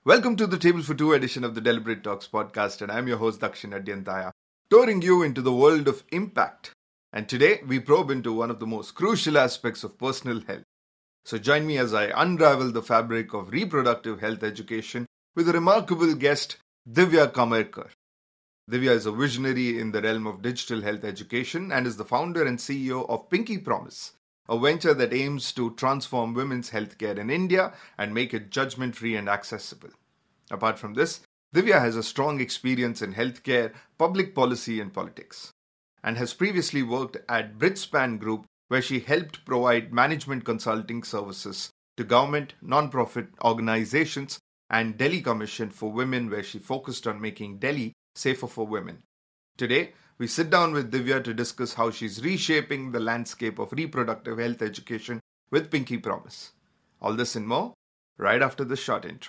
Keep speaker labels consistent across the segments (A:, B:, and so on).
A: Welcome to the Table for Two edition of the Deliberate Talks podcast, and I'm your host Dakshin Adyantaya, touring you into the world of impact. And today we probe into one of the most crucial aspects of personal health. So join me as I unravel the fabric of reproductive health education with a remarkable guest, Divya Kamarkar. Divya is a visionary in the realm of digital health education and is the founder and CEO of Pinky Promise, a venture that aims to transform women's healthcare in India and make it judgment-free and accessible. Apart from this, Divya has a strong experience in healthcare, public policy and politics, and has previously worked at Bridgespan Group, where she helped provide management consulting services to government, non-profit organizations and Delhi Commission for Women, where she focused on making Delhi safer for women. Today, we sit down with Divya to discuss how she's reshaping the landscape of reproductive health education with Pinky Promise. All this and more, right after this short intro.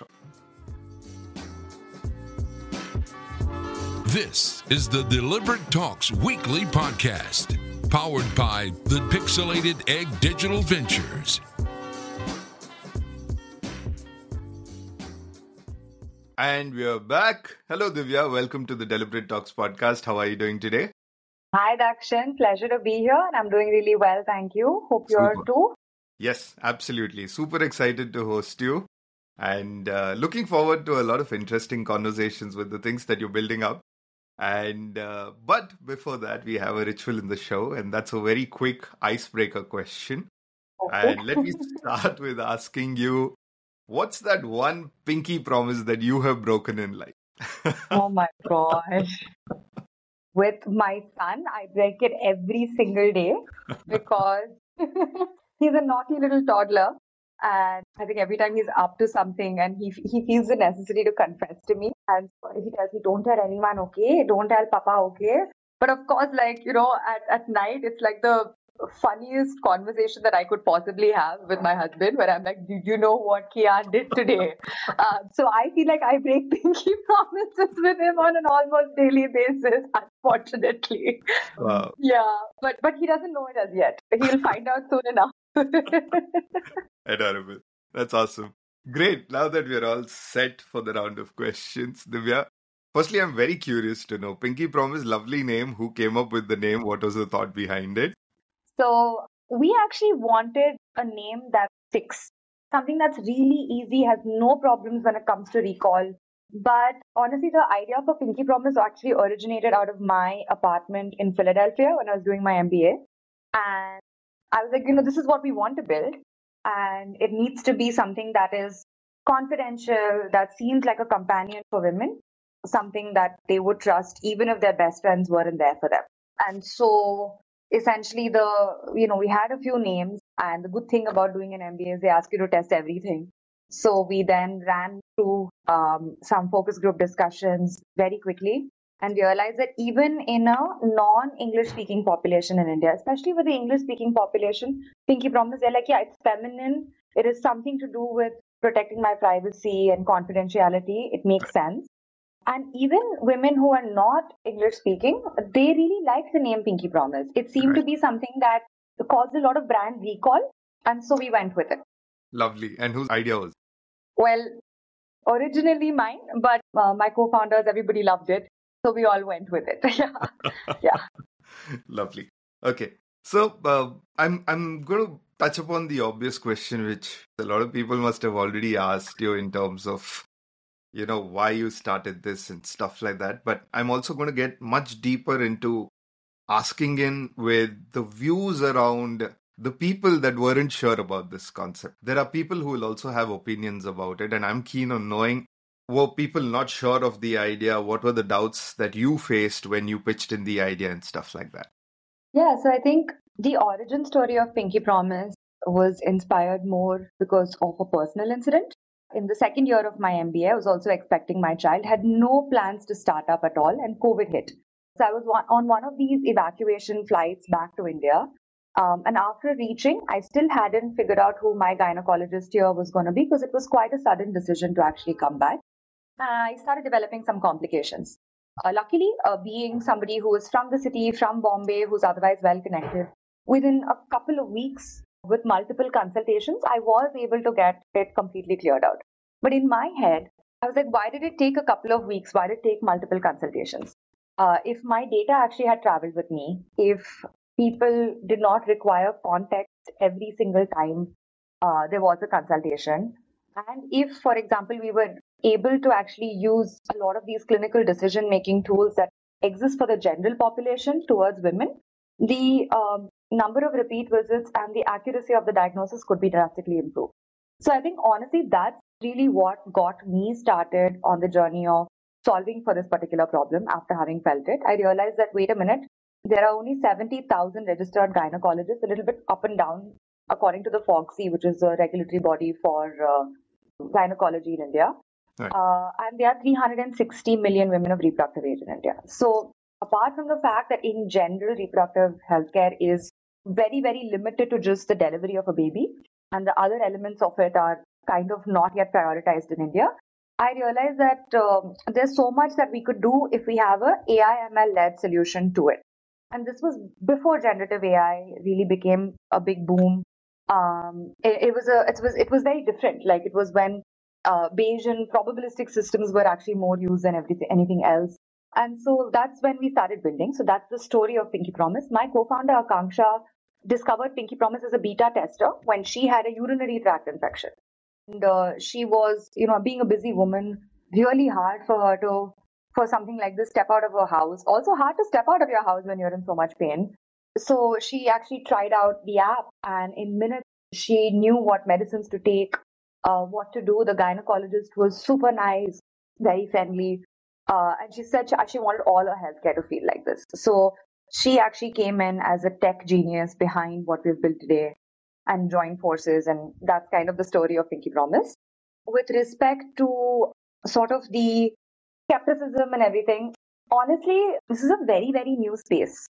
B: This is the Deliberate Talks weekly podcast, powered by the Pixelated Egg Digital Ventures.
A: And we are back. Hello, Divya. Welcome to the Deliberate Talks podcast. How are you doing today?
C: Hi, Dakshin. Pleasure to be here. And I'm doing really well. Thank you. Hope you're too.
A: Yes, absolutely. Super excited to host you and looking forward to a lot of interesting conversations with the things that you're building up. And but before that, we have a ritual in the show, and that's a very quick icebreaker question.
C: Okay.
A: And let me start with asking you, what's that one pinky promise that you have broken in life?
C: Oh my gosh. With my son, I break it every single day because he's a naughty little toddler. And I think every time he's up to something and he feels the necessity to confess to me. And he tells me, don't tell anyone, okay? Don't tell Papa, okay? But of course, at night, it's like the funniest conversation that I could possibly have with my husband, where I'm like, did you know what Kian did today? So I feel like I break pinky promises with him on an almost daily basis, unfortunately.
A: Wow.
C: Yeah, but he doesn't know it as yet. He'll find out soon enough.
A: Adorable. That's awesome. Great. Now that we're all set for the round of questions, Divya, firstly, I'm very curious to know, Pinky Promise, lovely name. Who came up with the name? What was the thought behind it?
C: So we actually wanted a name that sticks, something that's really easy, has no problems when it comes to recall. But honestly, the idea for Pinky Promise actually originated out of my apartment in Philadelphia when I was doing my MBA. And I was like, this is what we want to build. And it needs to be something that is confidential, that seems like a companion for women, something that they would trust, even if their best friends weren't there for them. And so essentially we had a few names, and the good thing about doing an MBA is they ask you to test everything. So we then ran through some focus group discussions very quickly and realized that even in a non-English speaking population in India, especially with the English speaking population, Pinky Promise, they're like, yeah, it's feminine. It is something to do with protecting my privacy and confidentiality. It makes sense. And even women who are not English speaking, they really like the name Pinky Promise. It seemed to be something that caused a lot of brand recall. And so we went with it.
A: Lovely. And whose idea was it?
C: Well, originally mine, but my co-founders, everybody loved it. So we all went with it. Yeah.
A: Lovely. Okay. So I'm going to touch upon the obvious question, which a lot of people must have already asked you in terms of why you started this and stuff like that. But I'm also going to get much deeper into asking in with the views around the people that weren't sure about this concept. There are people who will also have opinions about it. And I'm keen on knowing, were people not sure of the idea? What were the doubts that you faced when you pitched in the idea and stuff like that?
C: Yeah, so I think the origin story of Pinky Promise was inspired more because of a personal incident. In the second year of my MBA, I was also expecting my child, had no plans to start up at all, and COVID hit. So I was on one of these evacuation flights back to India. And after reaching, I still hadn't figured out who my gynecologist here was going to be, because it was quite a sudden decision to actually come back. I started developing some complications. Luckily, being somebody who is from the city, from Bombay, who's otherwise well connected, within a couple of weeks, with multiple consultations, I was able to get it completely cleared out. But in my head, I was like, why did it take a couple of weeks? Why did it take multiple consultations? If my data actually had traveled with me, if people did not require context every single time there was a consultation, and if, for example, we were able to actually use a lot of these clinical decision making tools that exist for the general population towards women, the number of repeat visits and the accuracy of the diagnosis could be drastically improved. So I think honestly, that's really what got me started on the journey of solving for this particular problem after having felt it. I realized that, wait a minute, there are only 70,000 registered gynecologists, a little bit up and down, according to the FOGSI, which is a regulatory body for gynecology in India.
A: Right.
C: And there are 360 million women of reproductive age in India. So apart from the fact that in general, reproductive healthcare is very, very limited to just the delivery of a baby, and the other elements of it are kind of not yet prioritized in India, I realized that there's so much that we could do if we have a AI/ML-led solution to it. And this was before generative AI really became a big boom. It was very different. Like it was when Bayesian probabilistic systems were actually more used than anything else. And so that's when we started building. So that's the story of Pinky Promise. My co-founder Akanksha discovered Pinky Promise as a beta tester when she had a urinary tract infection. And she was, being a busy woman, really hard for her to, for something like this, step out of her house. Also hard to step out of your house when you're in so much pain. So she actually tried out the app, and in minutes, she knew what medicines to take, what to do. The gynecologist was super nice, very friendly. And she said she wanted all her healthcare to feel like this. So she actually came in as a tech genius behind what we've built today and joined forces. And that's kind of the story of Pinky Promise. With respect to sort of the skepticism and everything, honestly, this is a very, very new space.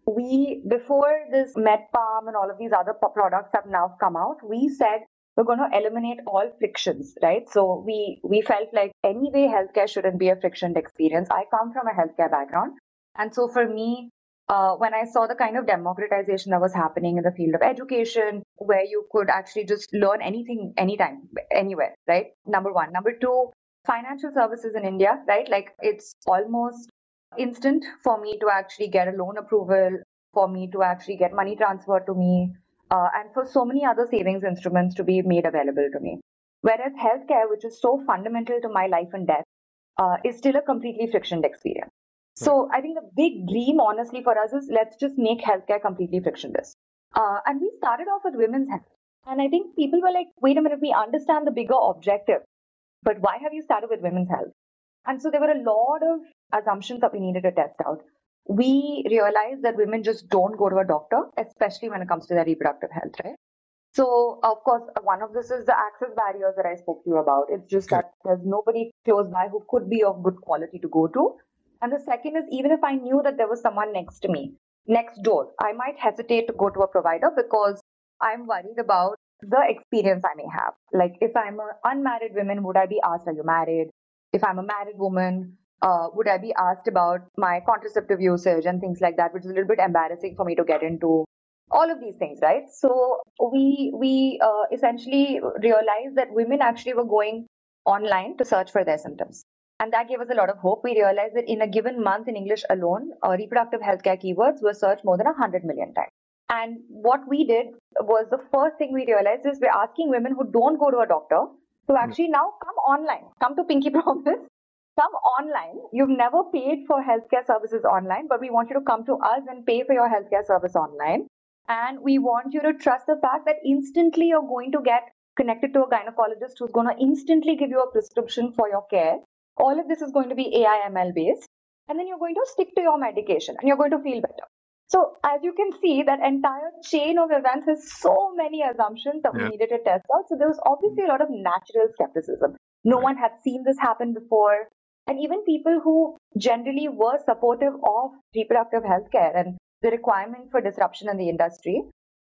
C: Before this MedPalm and all of these other products have now come out, we said we're going to eliminate all frictions, right? So we felt like anyway, healthcare shouldn't be a frictioned experience. I come from a healthcare background. And so for me, when I saw the kind of democratization that was happening in the field of education, where you could actually just learn anything, anytime, anywhere, right? Number one. Number two, financial services in India, right? Like it's almost instant for me to actually get a loan approval, for me to actually get money transferred to me, and for so many other savings instruments to be made available to me. Whereas healthcare, which is so fundamental to my life and death, is still a completely frictioned experience. So I think the big dream, honestly, for us is let's just make healthcare completely frictionless. And we started off with women's health. And I think people were like, wait a minute, we understand the bigger objective, but why have you started with women's health? And so there were a lot of assumptions that we needed to test out. We realized that women just don't go to a doctor, especially when it comes to their reproductive health, right? So, of course, one of this is the access barriers that I spoke to you about. It's just that there's nobody close by who could be of good quality to go to. And the second is, even if I knew that there was someone next to me, next door, I might hesitate to go to a provider because I'm worried about the experience I may have. Like if I'm an unmarried woman, would I be asked, are you married? If I'm a married woman, would I be asked about my contraceptive usage and things like that, which is a little bit embarrassing for me to get into. All of these things, right? So we essentially realized that women actually were going online to search for their symptoms. And that gave us a lot of hope. We realized that in a given month in English alone, reproductive healthcare keywords were searched more than 100 million times. And what we did was the first thing we realized is we're asking women who don't go to a doctor to actually now come online, come to Pinky Promise, come online. You've never paid for healthcare services online, but we want you to come to us and pay for your healthcare service online. And we want you to trust the fact that instantly you're going to get connected to a gynecologist who's going to instantly give you a prescription for your care. All of this is going to be AI/ML based. And then you're going to stick to your medication and you're going to feel better. So as you can see, that entire chain of events has so many assumptions that we needed to test out. So there was obviously a lot of natural skepticism. No one had seen this happen before. And even people who generally were supportive of reproductive healthcare and the requirement for disruption in the industry,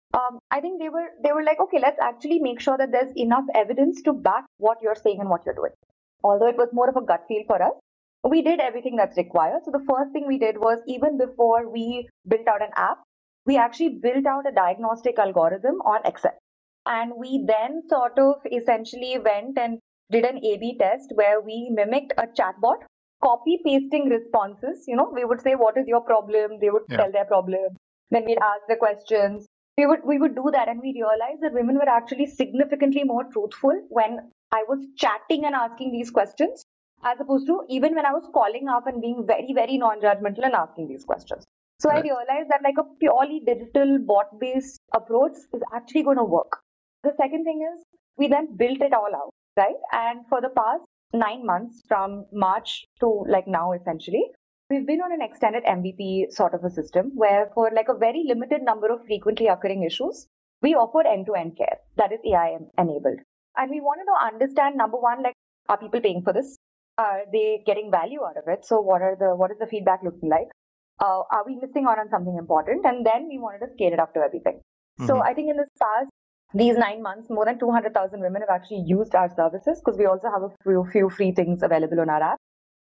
C: I think they were like, okay, let's actually make sure that there's enough evidence to back what you're saying and what you're doing. Although it was more of a gut feel for us, we did everything that's required. So the first thing we did was, even before we built out an app, we actually built out a diagnostic algorithm on Excel. And we then sort of essentially went and did an A/B test where we mimicked a chatbot, copy pasting responses. We would say, "What is your problem?" They would tell their problem. Then we'd ask the questions. We would do that, and we realized that women were actually significantly more truthful when I was chatting and asking these questions, as opposed to even when I was calling up and being very, very non-judgmental and asking these questions. So I realized that like a purely digital bot-based approach is actually going to work. The second thing is we then built it all out, right? And for the past 9 months, from March to like now, essentially, we've been on an extended MVP sort of a system where for like a very limited number of frequently occurring issues, we offered end-to-end care that is AI enabled. And we wanted to understand, number one, like, are people paying for this? Are they getting value out of it? So what is the feedback looking like? Are we missing out on something important? And then we wanted to scale it up to everything. So I think in these 9 months, more than 200,000 women have actually used our services because we also have a few free things available on our app.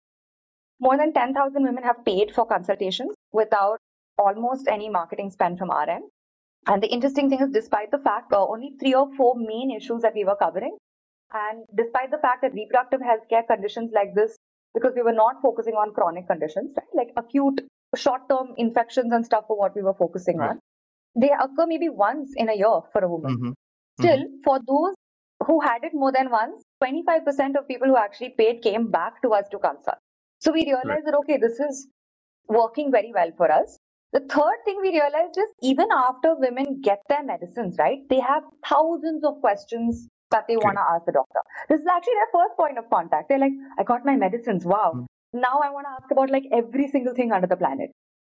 C: More than 10,000 women have paid for consultations without almost any marketing spend from our end. And the interesting thing is, despite the fact only 3 or 4 main issues that we were covering, and despite the fact that reproductive healthcare conditions like this, because we were not focusing on chronic conditions, right? Like acute short-term infections and stuff for what we were focusing on, they occur maybe once in a year for a woman. Still, for those who had it more than once, 25% of people who actually paid came back to us to consult. So we realized that, okay, this is working very well for us. The third thing we realized is even after women get their medicines, right, they have thousands of questions that they want to ask the doctor. This is actually their first point of contact. They're like, I got my medicines. Wow. Now I want to ask about like every single thing under the planet.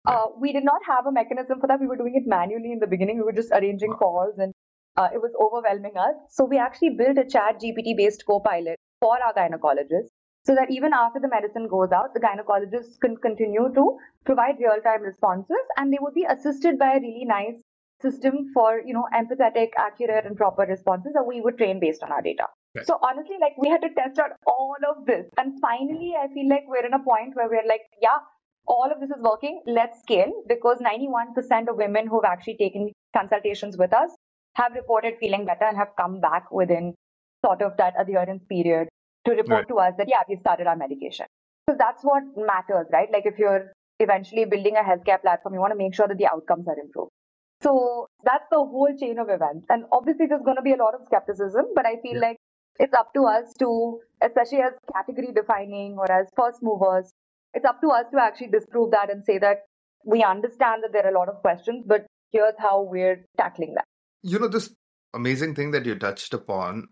C: We did not have a mechanism for that. We were doing it manually in the beginning. We were just arranging calls and it was overwhelming us. So we actually built a ChatGPT based co-pilot for our gynecologists so that even after the medicine goes out, the gynecologists can continue to provide real-time responses and they would be assisted by a really nice system for, empathetic, accurate and proper responses that we would train based on our data. So honestly, like we had to test out all of this. And finally, I feel like we're in a point where we're like, yeah, all of this is working. Let's scale, because 91% of women who've actually taken consultations with us have reported feeling better and have come back within sort of that adherence period to report to us that, yeah, we started our medication. So that's what matters, right? Like if you're eventually building a healthcare platform, you want to make sure that the outcomes are improved. So that's the whole chain of events. And obviously there's going to be a lot of skepticism, but I feel like it's up to us to, especially as category defining or as first movers, it's up to us to actually disprove that and say that we understand that there are a lot of questions, but here's how we're tackling that.
A: This amazing thing that you touched upon,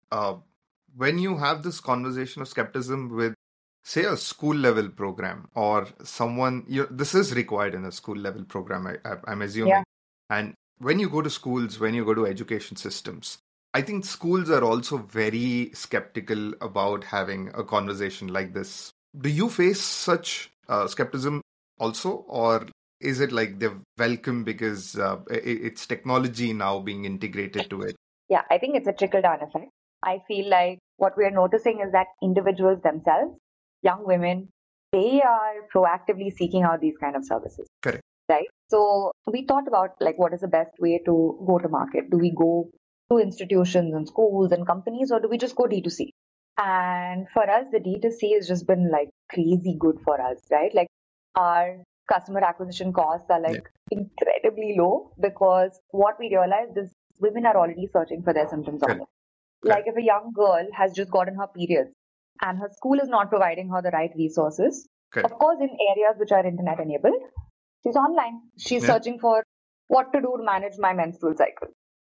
A: when you have this conversation of skepticism with, say, a school level program or someone, this is required in a school level program, I'm assuming. Yeah. And when you go to schools, when you go to education systems, I think schools are also very skeptical about having a conversation like this. Do you face such skepticism also, or is it like they're welcome because it's technology now being integrated to it?
C: Yeah, I think it's a trickle-down effect. I feel like what we're noticing is that individuals themselves, young women, they are proactively seeking out these kind of services.
A: Correct.
C: Right? So we thought about like what is the best way to go to market. Do we go to institutions and schools and companies, or do we just go D2C? And for us, the D2C has just been like crazy good for us, right? Like our customer acquisition costs are like incredibly low because what we realized is women are already searching for their symptoms online. Like if a young girl has just gotten her periods and her school is not providing her the right resources, of course, in areas which are internet enabled, she's online. She's searching for what to do to manage my menstrual cycle.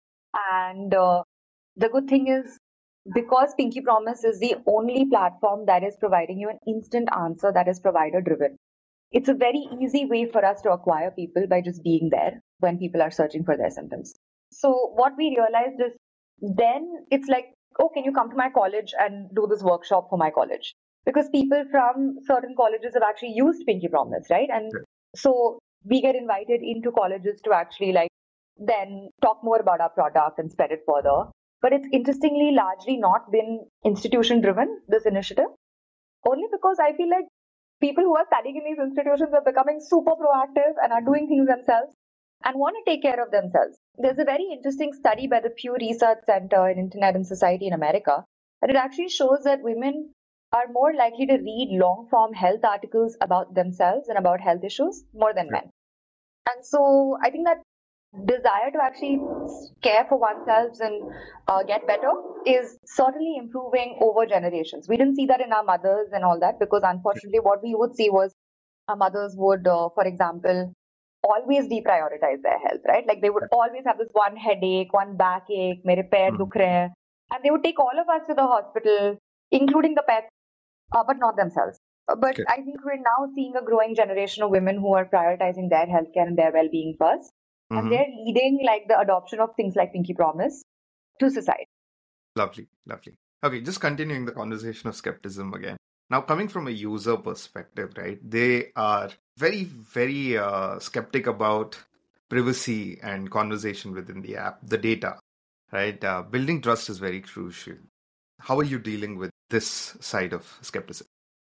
C: And the good thing is, because Pinky Promise is the only platform that is providing you an instant answer that is provider driven, it's a very easy way for us to acquire people by just being there when people are searching for their symptoms. So what we realized is then it's like, oh, can you come to my college and do this workshop for my college? Because people from certain colleges have actually used Pinky Promise, right? And so we get invited into colleges to actually like then talk more about our product and spread it further. But it's interestingly largely not been institution driven, this initiative, only because I feel like people who are studying in these institutions are becoming super proactive and are doing things themselves and want to take care of themselves. There's a very interesting study by the Pew Research Center in Internet and Society in America And it actually shows that women are more likely to read long form health articles about themselves and about health issues more than men. And so I think that desire to actually care for oneself and get better is certainly improving over generations. We didn't see that in our mothers and all that because unfortunately what we would see was our mothers would, for example, always deprioritize their health, right? Like they would always have this one headache, one backache, mere pair dukh rahe hain. And they would take all of us to the hospital, including the pets, but not themselves. But I think we're now seeing a growing generation of women who are prioritizing their healthcare and their well-being first. And they're leading like the adoption of things like Pinky Promise to society.
A: Lovely, lovely. Okay, just continuing the conversation of skepticism again. Now, coming from a user perspective, right, they are very, very skeptic about privacy and conversation within the app, the data, right? Building trust is very crucial. How are you dealing with this side of skepticism?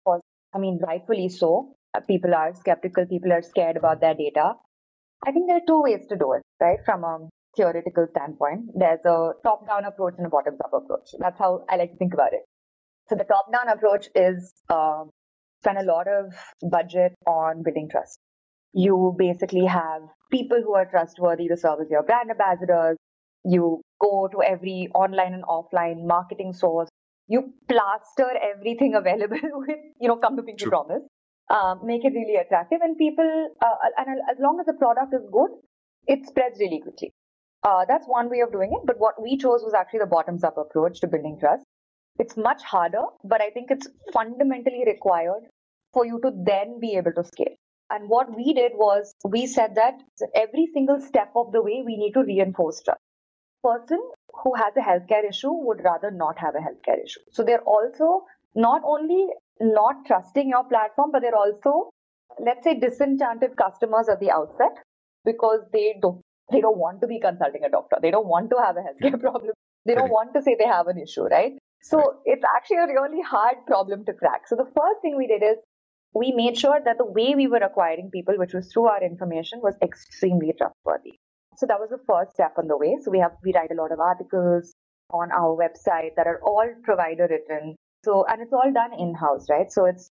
C: I mean, rightfully so. People are skeptical. People are scared about their data. I think there are two ways to do it, right? From a theoretical standpoint, there's a top-down approach and a bottoms-up approach. That's how I like to think about it. So the top-down approach is spend a lot of budget on building trust. You basically have people who are trustworthy to serve as your brand ambassadors. You go to every online and offline marketing source. You plaster everything available with, come to Pinky Promise. Make it really attractive, and people, and as long as the product is good, it spreads really quickly. That's one way of doing it. But what we chose was actually the bottoms-up approach to building trust. It's much harder, but I think it's fundamentally required for you to then be able to scale. And what we did was we said that every single step of the way, we need to reinforce trust. Person who has a healthcare issue would rather not have a healthcare issue. So they're also not only not trusting your platform, but they're also, let's say, disenchanted customers at the outset because they don't want to be consulting a doctor. They don't want to have a healthcare problem. They don't want to say they have an issue, right? So it's actually a really hard problem to crack. So the first thing we did is we made sure that the way we were acquiring people, which was through our information, was extremely trustworthy. So that was the first step on the way. So we write a lot of articles on our website that are all provider written. So, and it's all done in-house, right? So it's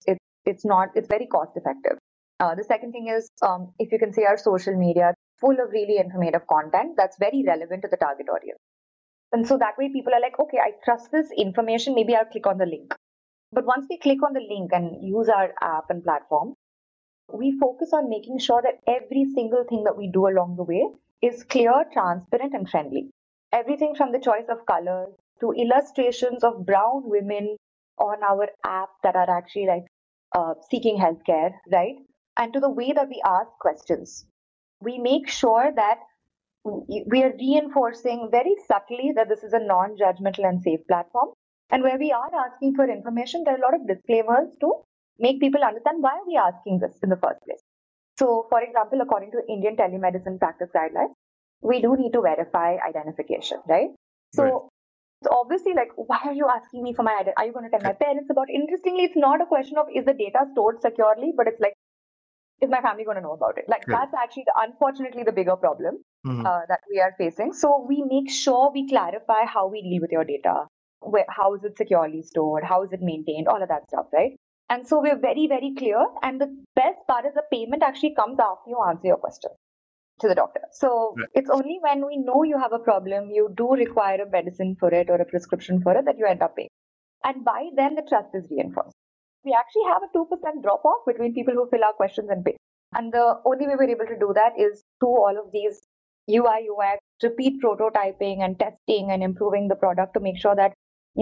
C: very cost effective. The second thing is, if you can see our social media, full of really informative content that's very relevant to the target audience. And so that way people are like, okay, I trust this information. Maybe I'll click on the link. But once we click on the link and use our app and platform, we focus on making sure that every single thing that we do along the way is clear, transparent, and friendly. Everything from the choice of colors to illustrations of brown women on our app that are actually seeking healthcare, right? And to the way that we ask questions. We make sure that we are reinforcing very subtly that this is a non-judgmental and safe platform. And where we are asking for information, there are a lot of disclaimers to make people understand why are we asking this in the first place. So, for example, according to Indian Telemedicine Practice Guidelines, we do need to verify identification, right? So, It's obviously like, why are you asking me for my identity? Are you going to tell my parents about it? Interestingly, it's not a question of is the data stored securely, but it's like, is my family going to know about it? Like that's actually, unfortunately, the bigger problem that we are facing. So we make sure we clarify how we deal with your data. How is it securely stored? How is it maintained? All of that stuff, right? And so we're very, very clear. And the best part is the payment actually comes after you answer your question to the doctor. So it's only when we know you have a problem, you do require a medicine for it or a prescription for it that you end up paying. And by then the trust is reinforced. We actually have a 2% drop off between people who fill our questions and pay. And the only way we're able to do that is through all of these UI, UX, repeat prototyping and testing and improving the product to make sure that,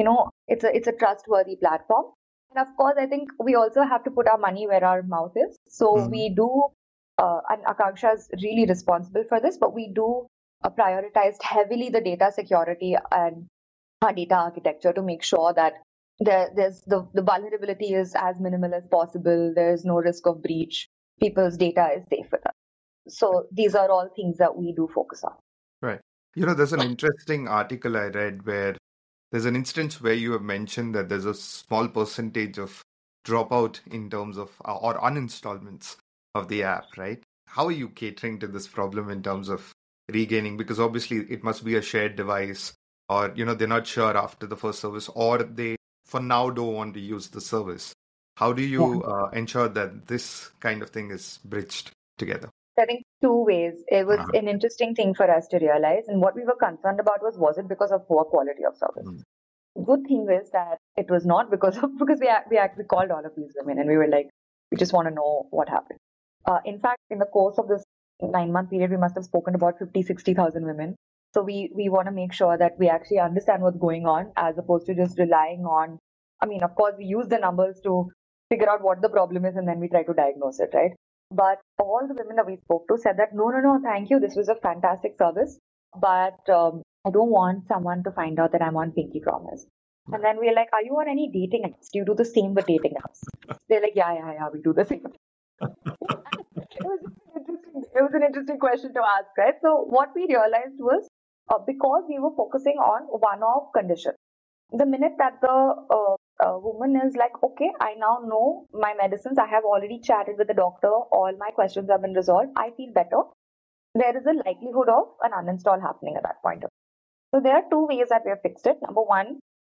C: it's a trustworthy platform. And of course, I think we also have to put our money where our mouth is. So we do, and Akanksha is really responsible for this, but we do prioritize heavily the data security and our data architecture to make sure that there's the vulnerability is as minimal as possible. There's no risk of breach. People's data is safe with us. So these are all things that we do focus on.
A: Right. There's an interesting article I read where there's an instance where you have mentioned that there's a small percentage of dropout in terms of or uninstallments of the app, right? How are you catering to this problem in terms of regaining? Because obviously it must be a shared device or, they're not sure after the first service, or they for now don't want to use the service. How do you ensure that this kind of thing is bridged together?
C: I think two ways. It was
A: Uh-huh.
C: an interesting thing for us to realize. And what we were concerned about was it because of poor quality of service? Good thing is that it was not because we called all of these women and we were like, we just want to know what happened. In fact, in the course of this 9-month period, we must have spoken to about 50,000-60,000 women. So we want to make sure that we actually understand what's going on as opposed to just relying on, of course, we use the numbers to figure out what the problem is and then we try to diagnose it, right? But all the women that we spoke to said that, no, thank you. This was a fantastic service. But I don't want someone to find out that I'm on Pinky Promise. And then we're like, are you on any dating apps? Do you do the same with dating apps? They're like, yeah, we do the same. It was an interesting question to ask, right? So what we realized was because we were focusing on one-off condition. The minute that the woman is like, okay, I now know my medicines. I have already chatted with the doctor. All my questions have been resolved. I feel better. There is a likelihood of an uninstall happening at that point. So there are two ways that we have fixed it. Number one,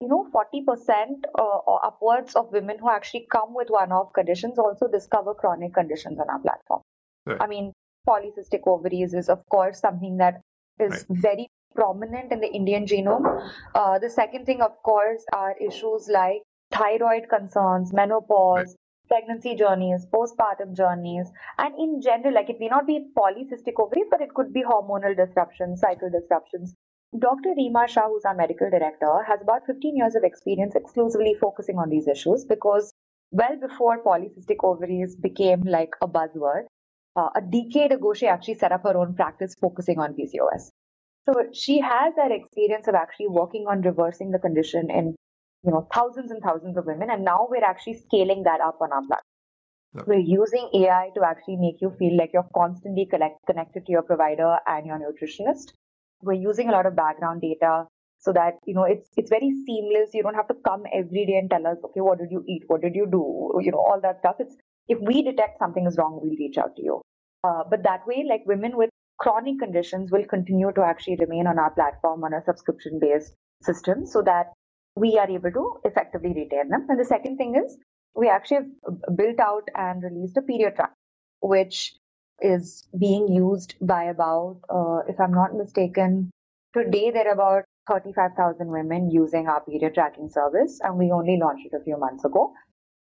C: 40% or upwards of women who actually come with one-off conditions also discover chronic conditions on our platform.
A: Right.
C: Polycystic ovaries is, of course, something that is very prominent in the Indian genome. The second thing, of course, are issues like thyroid concerns, menopause, pregnancy journeys, postpartum journeys, and in general, like it may not be polycystic ovaries, but it could be hormonal disruptions, cycle disruptions. Dr. Reema Shah, who's our medical director, has about 15 years of experience exclusively focusing on these issues because well before polycystic ovaries became like a buzzword, a decade ago, she actually set up her own practice focusing on PCOS. So she has that experience of actually working on reversing the condition in, thousands and thousands of women. And now we're actually scaling that up on our platform. We're using AI to actually make you feel like you're constantly connected to your provider and your nutritionist. We're using a lot of background data so that, it's very seamless. You don't have to come every day and tell us, okay, what did you eat? What did you do? All that stuff. If we detect something is wrong, we'll reach out to you. But that way, like women with chronic conditions will continue to actually remain on our platform on a subscription-based system so that we are able to effectively retain them. And the second thing is we actually have built out and released a period track, which is being used by about, if I'm not mistaken, today there are about 35,000 women using our period tracking service, and we only launched it a few months ago.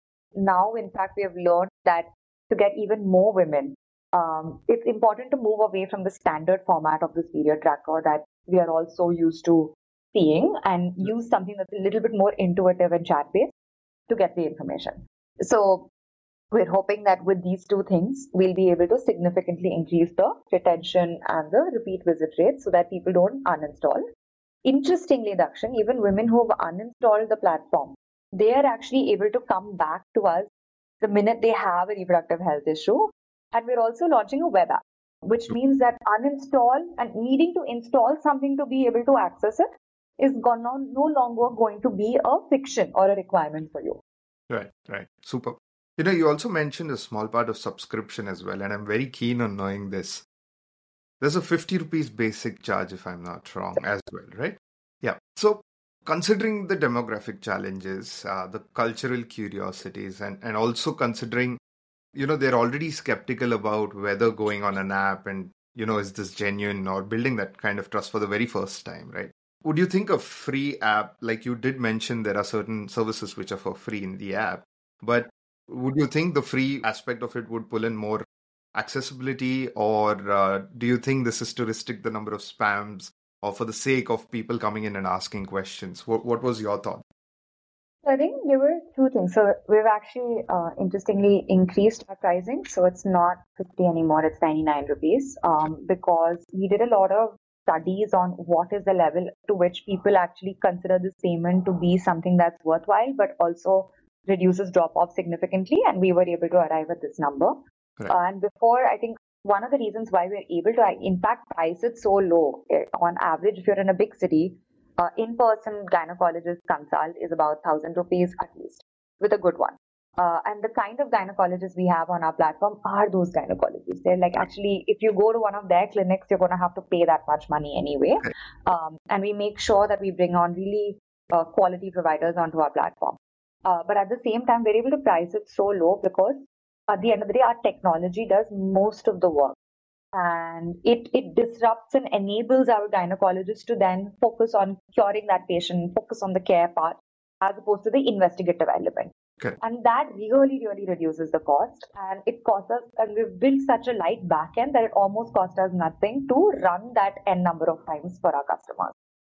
C: Now, in fact, we have learned that to get even more women, it's important to move away from the standard format of this period tracker that we are all so used to seeing and use something that's a little bit more intuitive and chat-based to get the information. So we're hoping that with these two things, we'll be able to significantly increase the retention and the repeat visit rate so that people don't uninstall. Interestingly, Dakshin, even women who have uninstalled the platform, they are actually able to come back to us the minute they have a reproductive health issue. And we're also launching a web app, which means that uninstall and needing to install something to be able to access it is no longer going to be a fiction or a requirement for you.
A: Right. Super. You also mentioned a small part of subscription as well, and I'm very keen on knowing this. There's a 50 rupees basic charge, if I'm not wrong, as well, right? Yeah. So considering the demographic challenges, the cultural curiosities, and also considering, they're already skeptical about whether going on an app and, is this genuine or building that kind of trust for the very first time, right? Would you think a free app, like you did mention, there are certain services which are for free in the app, but would you think the free aspect of it would pull in more accessibility, or do you think this is to restrict the number of spams or for the sake of people coming in and asking questions? What was your thought?
C: I think there were two things. So we've actually, interestingly, increased our pricing. So it's not 50 anymore, it's 99 rupees because we did a lot of studies on what is the level to which people actually consider this payment to be something that's worthwhile, but also reduces drop-off significantly. And we were able to arrive at this number. Right. And before, I think one of the reasons why we're able to, in fact, price it so low, on average, if you're in a big city, in-person gynecologist consult is about 1,000 rupees at least with a good one. And the kind of gynecologists we have on our platform are those gynecologists. They're like, actually, if you go to one of their clinics, you're going to have to pay that much money anyway. And we make sure that we bring on really quality providers onto our platform. But at the same time, we're able to price it so low because at the end of the day, our technology does most of the work. And it disrupts and enables our gynecologists to then focus on curing that patient, focus on the care part, as opposed to the investigative element.
A: Okay.
C: And that really, really reduces the cost. And it costs us, and we've built such a light backend that it almost costs us nothing to run that n number of times for our customers.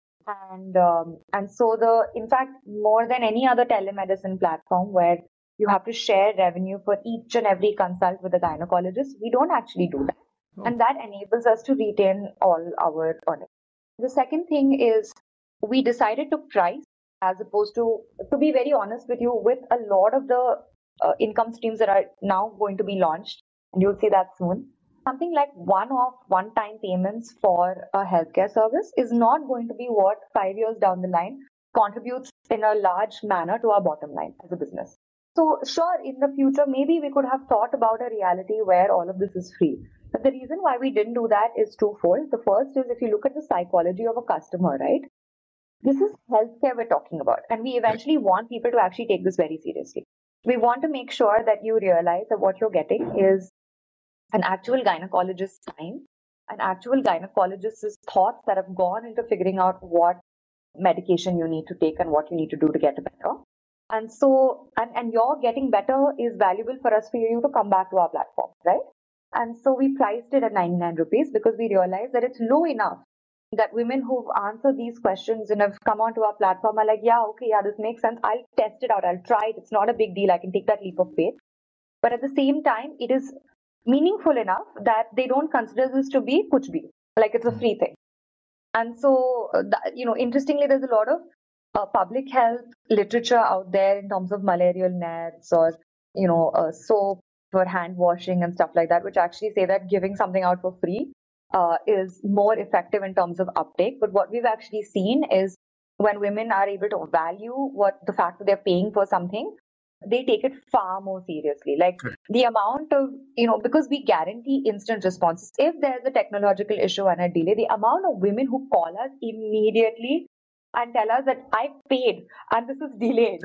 C: And so in fact, more than any other telemedicine platform where you have to share revenue for each and every consult with a gynecologist, we don't actually do that. And that enables us to retain all our earnings. The second thing is we decided to price, as opposed to be very honest with you, with a lot of the income streams that are now going to be launched, and you'll see that soon. Something like one-time payments for a healthcare service is not going to be what 5 years down the line contributes in a large manner to our bottom line as a business. So sure, in the future, maybe we could have thought about a reality where all of this is free. But the reason why we didn't do that is twofold. The first is, if you look at the psychology of a customer, right? This is healthcare we're talking about. And we eventually want people to actually take this very seriously. We want to make sure that you realize that what you're getting is an actual gynecologist's time, an actual gynecologist's thoughts that have gone into figuring out what medication you need to take and what you need to do to get better. And so, and your getting better is valuable for us, for you to come back to our platform, right? And so we priced it at 99 rupees because we realized that it's low enough that women who've answered these questions and have come onto our platform are like, yeah, okay, yeah, this makes sense. I'll test it out. I'll try it. It's not a big deal. I can take that leap of faith. But at the same time, it is meaningful enough that they don't consider this to be kuch bhi, like it's a free thing. And so, interestingly, there's a lot of public health literature out there in terms of malarial nets or, soap for hand washing and stuff like that, which actually say that giving something out for free is more effective in terms of uptake. But what we've actually seen is when women are able to value the fact that they're paying for something, they take it far more seriously. Like the amount of, because we guarantee instant responses. If there's a technological issue and a delay, the amount of women who call us immediately and tell us that I paid and this is delayed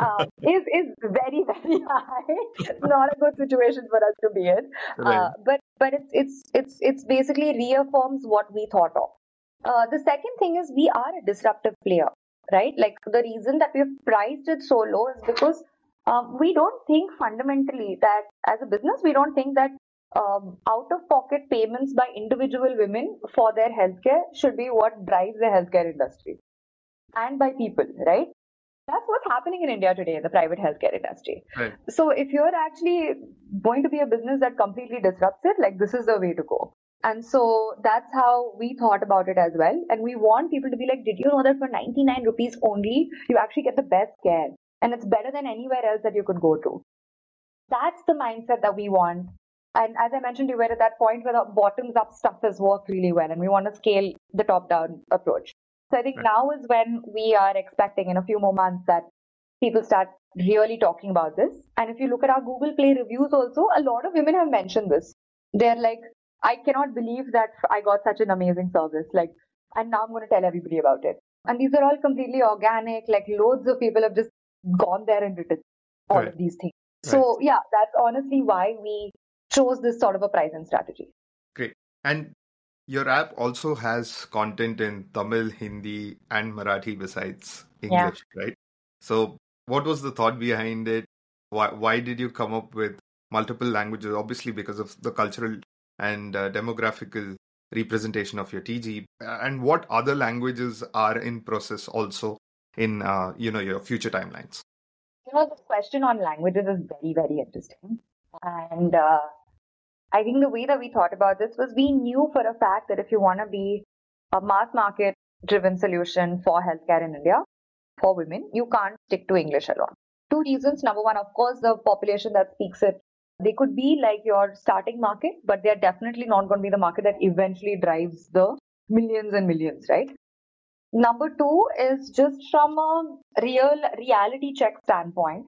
C: is very, very high. It's not a good situation for us to be in.
A: Right.
C: But it's basically reaffirms what we thought of. The second thing is we are a disruptive player, right? Like the reason that we've priced it so low is because we don't think fundamentally that as a business, we don't think that out-of-pocket payments by individual women for their healthcare should be what drives the healthcare industry. And by people, right? That's what's happening in India today in the private healthcare industry.
A: Right.
C: So if you're actually going to be a business that completely disrupts it, like this is the way to go. And so that's how we thought about it as well. And we want people to be like, did you know that for 99 rupees only, you actually get the best care? And it's better than anywhere else that you could go to. That's the mindset that we want. And as I mentioned, we were at that point where the bottoms-up stuff has worked really well. And we want to scale the top-down approach. So I think now is when we are expecting in a few more months that people start really talking about this. And if you look at our Google Play reviews also, a lot of women have mentioned this. They're like, I cannot believe that I got such an amazing service. And now I'm going to tell everybody about it. And these are all completely organic. Like loads of people have just gone there and written all of these things. So yeah, that's honestly why we chose this sort of a pricing strategy.
A: Great. And your app also has content in Tamil, Hindi, and Marathi besides English, right? So what was the thought behind it? Why did you come up with multiple languages? Obviously, because of the cultural and demographical representation of your TG. And what other languages are in process also in your future timelines?
C: This question on languages is very, very interesting. And I think the way that we thought about this was we knew for a fact that if you want to be a mass market driven solution for healthcare in India for women, you can't stick to English alone. Two reasons. Number one, of course, the population that speaks it, they could be like your starting market, but they're definitely not going to be the market that eventually drives the millions and millions, right? Number two is just from a reality check standpoint.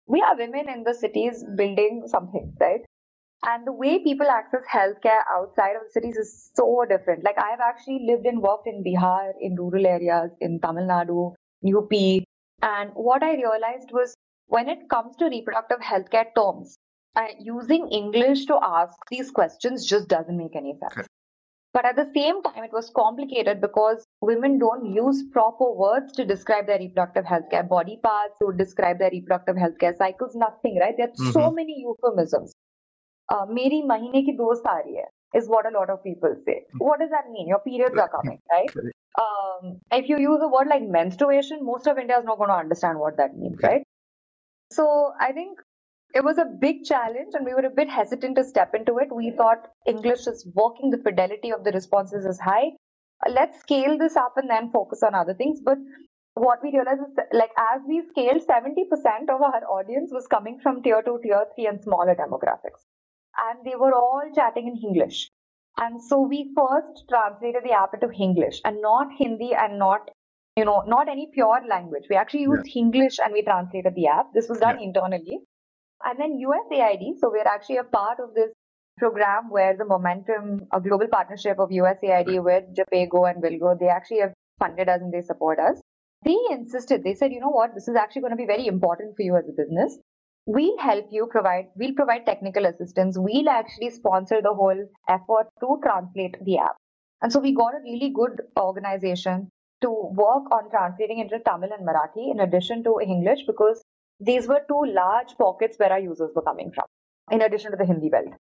C: we are women in the cities building something, right? And the way people access healthcare outside of the cities is so different. Like I've actually lived and worked in Bihar, in rural areas, in Tamil Nadu, UP. And what I realized was when it comes to reproductive healthcare terms, using English to ask these questions just doesn't make any sense. But at the same time, it was complicated because women don't use proper words to describe their reproductive healthcare body parts, to describe their reproductive healthcare cycles, nothing, right? There are so many euphemisms. Meri mahine ki dost aa rahi hai is what a lot of people say. What does that mean? Your periods are coming, right? If you use a word like menstruation, most of India is not going to understand what that means, right? So I think it was a big challenge and we were a bit hesitant to step into it. We thought English is working, the fidelity of the responses is high. Let's scale this up and then focus on other things. But what we realized is that, like, as we scaled, 70% of our audience was coming from tier 2, tier 3 and smaller demographics. And they were all chatting in English. And so we first translated the app into English and not Hindi and not any pure language. We actually used English and we translated the app. This was done internally. And then USAID, so we're actually a part of this program where the Momentum, a global partnership of USAID with Japago and Wilgo, they actually have funded us and they support us. They insisted, they said, you know what, this is actually going to be very important for you as a business. We'll help you we'll provide technical assistance. We'll actually sponsor the whole effort to translate the app. And so we got a really good organization to work on translating into Tamil and Marathi in addition to English, because these were two large pockets where our users were coming from, in addition to the Hindi belt.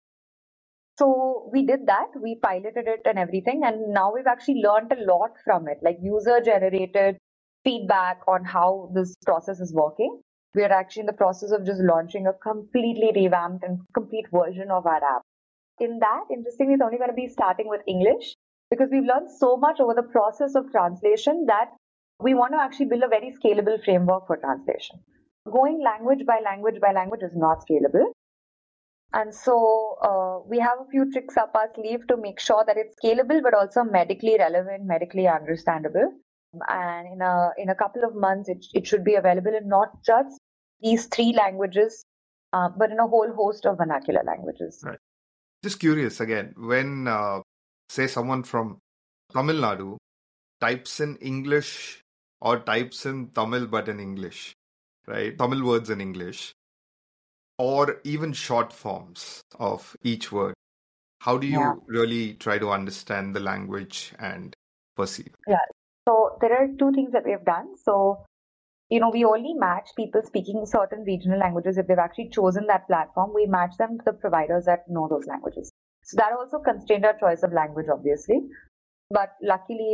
C: So we did that, we piloted it and everything, and now we've actually learned a lot from it, like user-generated feedback on how this process is working. We are actually in the process of just launching a completely revamped and complete version of our app. In that, interestingly, it's only going to be starting with English, because we've learned so much over the process of translation that we want to actually build a very scalable framework for translation. Going language by language by language is not scalable. And so we have a few tricks up our sleeve to make sure that it's scalable, but also medically relevant, medically understandable. And in a couple of months, it should be available in not just these 3 languages, but in a whole host of vernacular languages.
A: Right. Just curious again, when say someone from Tamil Nadu types in English or types in Tamil but in English, right? Tamil words in English, or even short forms of each word, how do you really try to understand the language and perceive?
C: Yeah. So there are 2 things that we have done. So, we only match people speaking certain regional languages. If they've actually chosen that platform, we match them to the providers that know those languages. So that also constrained our choice of language, obviously. But luckily,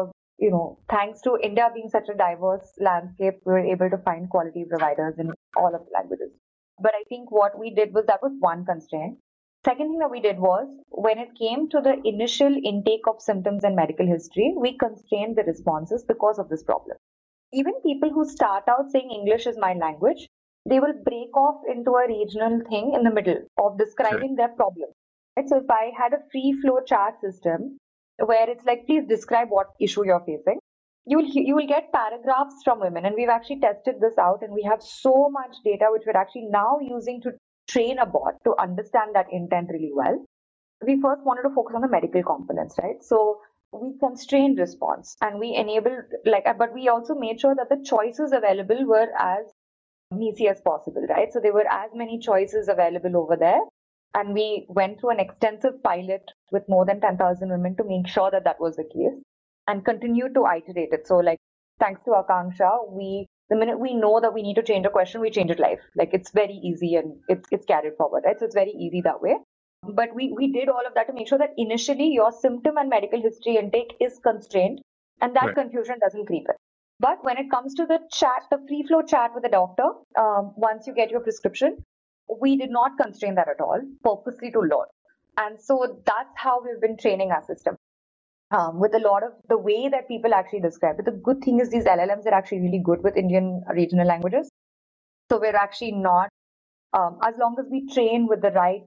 C: thanks to India being such a diverse landscape, we were able to find quality providers in all of the languages. But I think what we did was, that was one constraint. Second thing that we did was, when it came to the initial intake of symptoms and medical history, we constrained the responses because of this problem. Even people who start out saying English is my language, they will break off into a regional thing in the middle of describing their problem. Right? So if I had a free flow chart system where it's like, please describe what issue you're facing, you will get paragraphs from women. And we've actually tested this out, and we have so much data which we're actually now using to train a bot to understand that intent really well. We first wanted to focus on the medical components, right? So we constrained response and we enabled, but we also made sure that the choices available were as easy as possible, right? So there were as many choices available over there. And we went through an extensive pilot with more than 10,000 women to make sure that that was the case, and continue to iterate it. So thanks to Akanksha, the minute we know that we need to change a question, we change it live. It's very easy and it's carried forward, right? So it's very easy that way. But we did all of that to make sure that initially your symptom and medical history intake is constrained and that confusion doesn't creep in. But when it comes to the chat, the free flow chat with the doctor, once you get your prescription, we did not constrain that at all, purposely to learn. And so that's how we've been training our system. With a lot of the way that people actually describe it. The good thing is these LLMs are actually really good with Indian regional languages. So we're actually not, as long as we train with the right,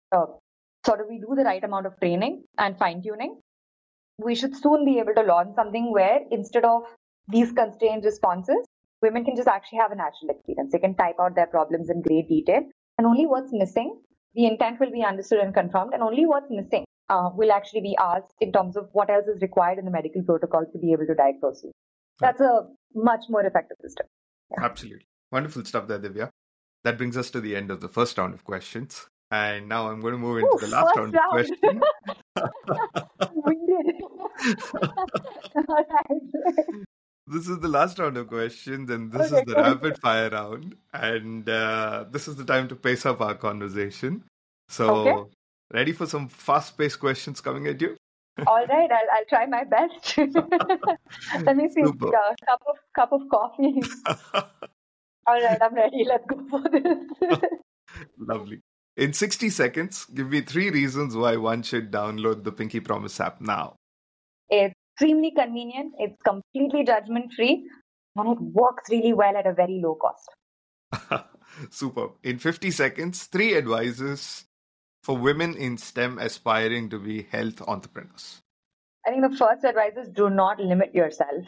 C: we do the right amount of training and fine tuning, we should soon be able to launch something where instead of these constrained responses, women can just actually have a natural experience. They can type out their problems in great detail, and only what's missing, the intent will be understood and confirmed, and only what's missing will actually be asked in terms of what else is required in the medical protocol to be able to diagnose you. That's a much more effective system.
A: Yeah. Absolutely. Wonderful stuff there, Divya. That brings us to the end of the first round of questions. And now I'm going to move into the last round of questions.
C: We did. All right.
A: This is the last round of questions, and this is the rapid fire round. And this is the time to pace up our conversation. So, ready for some fast-paced questions coming at you?
C: All right, I'll try my best. Let me see. Cup of coffee. All right, I'm ready. Let's go for this.
A: Lovely. In 60 seconds, give me 3 reasons why one should download the Pinky Promise app now.
C: It's extremely convenient. It's completely judgment-free, and it works really well at a very low cost.
A: Superb. In 50 seconds, 3 advices for women in STEM aspiring to be health entrepreneurs.
C: I think the first advice is do not limit yourself.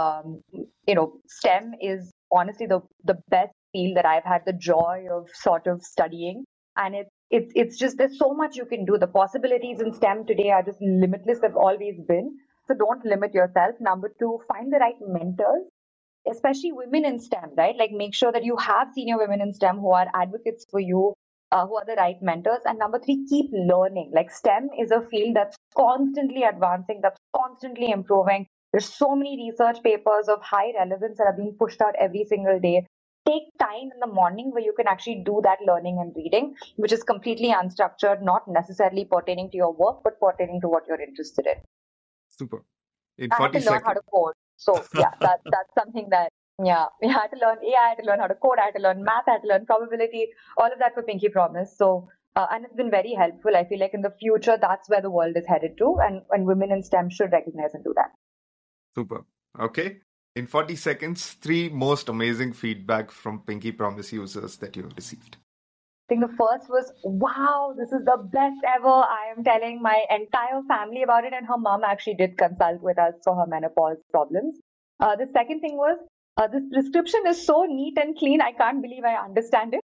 C: STEM is honestly the best field that I've had the joy of sort of studying. And it's just, there's so much you can do. The possibilities in STEM today are just limitless. They've always been. So don't limit yourself. Number 2, find the right mentors, especially women in STEM, right? Like make sure that you have senior women in STEM who are advocates for you, who are the right mentors. And number 3, keep learning. Like STEM is a field that's constantly advancing, that's constantly improving. There's so many research papers of high relevance that are being pushed out every single day. Take time in the morning where you can actually do that learning and reading, which is completely unstructured, not necessarily pertaining to your work, but pertaining to what you're interested in.
A: Super.
C: I had to learn how to code. So yeah, that's something that, we had to learn AI, I had to learn how to code, I had to learn math, I had to learn probability, all of that for Pinky Promise. So, and it's been very helpful. I feel like in the future, that's where the world is headed to, and women in STEM should recognize and do that.
A: Super. Okay. In 40 seconds, 3 most amazing feedback from Pinky Promise users that you've received.
C: I think the first was, wow, this is the best ever. I am telling my entire family about it, and her mom actually did consult with us for her menopause problems. The second thing was, this prescription is so neat and clean, I can't believe I understand it.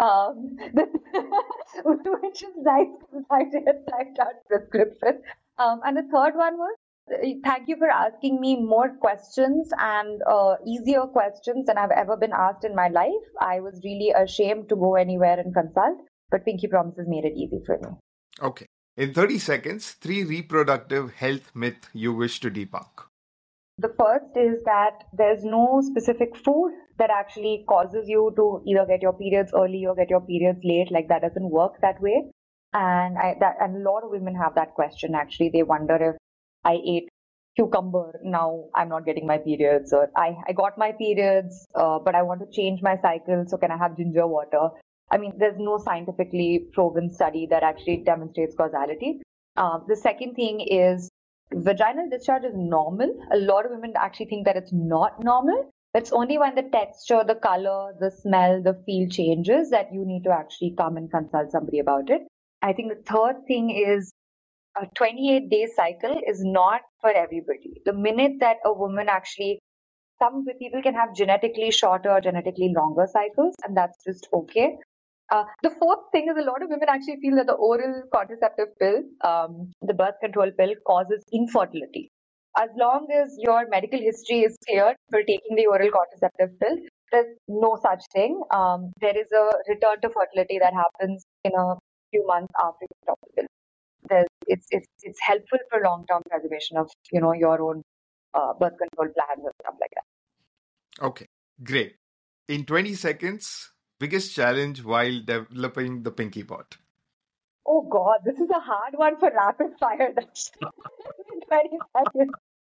C: Which is nice because I did typed out prescription. And the third one was, thank you for asking me more questions and easier questions than I've ever been asked in my life. I was really ashamed to go anywhere and consult, but Pinky Promises made it easy for me.
A: Okay. In 30 seconds, 3 reproductive health myth you wish to debunk.
C: The first is that there's no specific food that actually causes you to either get your periods early or get your periods late. Like that doesn't work that way. And a lot of women have that question actually. They wonder if I ate cucumber, now I'm not getting my periods, or I got my periods, but I want to change my cycle, so can I have ginger water? I mean, there's no scientifically proven study that actually demonstrates causality. The second thing is vaginal discharge is normal. A lot of women actually think that it's not normal. It's only when the texture, the color, the smell, the feel changes that you need to actually come and consult somebody about it. I think the third thing is a 28-day cycle is not for everybody. The minute that a woman actually, some people can have genetically shorter or genetically longer cycles, and that's just okay. The fourth thing is a lot of women actually feel that the oral contraceptive pill, the birth control pill, causes infertility. As long as your medical history is clear for taking the oral contraceptive pill, there's no such thing. There is a return to fertility that happens in a few months after you stop the pill. It's helpful for long-term preservation of your own birth control plans and stuff like that.
A: Okay, great. In 20 seconds, biggest challenge while developing the Pinky Pot?
C: Oh God, this is a hard one for rapid fire. That's 20 seconds.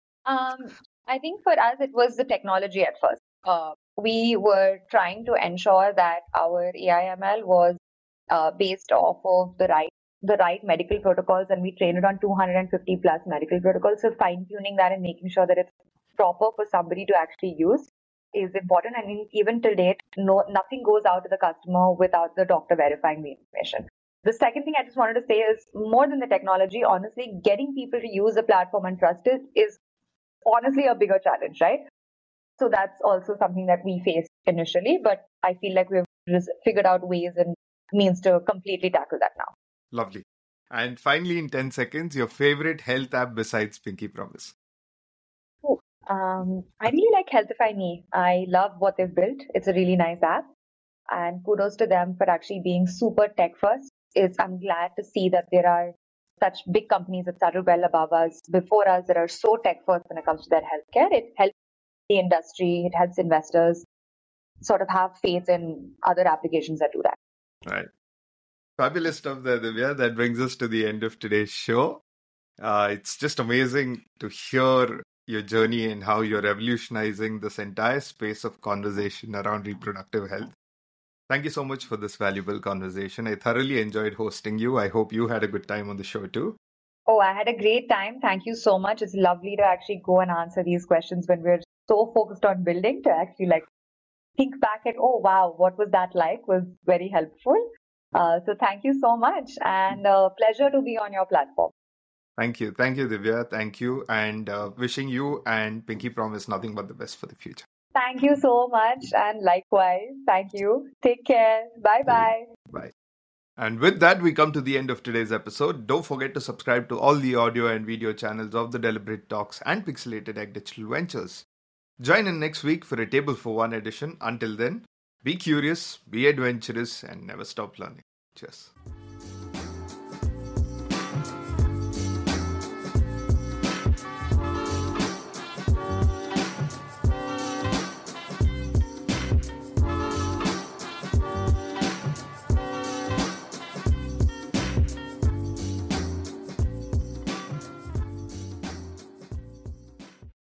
C: I think for us it was the technology at first. We were trying to ensure that our AI/ML was based off of the right medical protocols, and we trained it on 250 plus medical protocols. So fine-tuning that and making sure that it's proper for somebody to actually use is important. I mean, even till date, nothing goes out to the customer without the doctor verifying the information. The second thing I just wanted to say is, more than the technology, honestly, getting people to use the platform and trust it is honestly a bigger challenge, right? So that's also something that we faced initially, but I feel like we've figured out ways and means to completely tackle that now.
A: Lovely. And finally, in 10 seconds, your favorite health app besides Pinky Promise.
C: I really like Healthify Me. I love what they've built. It's a really nice app. And kudos to them for actually being super tech first. I'm glad to see that there are such big companies that started well above us, before us, that are so tech first when it comes to their healthcare. It helps the industry, it helps investors sort of have faith in other applications that do that.
A: Right. Fabulous stuff there, Divya. That brings us to the end of today's show. It's just amazing to hear your journey and how you're revolutionizing this entire space of conversation around reproductive health. Thank you so much for this valuable conversation. I thoroughly enjoyed hosting you. I hope you had a good time on the show too.
C: Oh, I had a great time. Thank you so much. It's lovely to actually go and answer these questions when we're so focused on building, to actually think back at, oh, wow, what was that like, was very helpful. So thank you so much, and pleasure to be on your platform.
A: Thank you. Thank you, Divya. Thank you. And wishing you and Pinky Promise nothing but the best for the future.
C: Thank you so much, and likewise. Thank you. Take care. Bye-bye.
A: Bye. And with that, we come to the end of today's episode. Don't forget to subscribe to all the audio and video channels of the Deliberate Talks and Pixelated Egg Digital Ventures. Join in next week for a Table for One edition. Until then, be curious, be adventurous, and never stop learning. Cheers.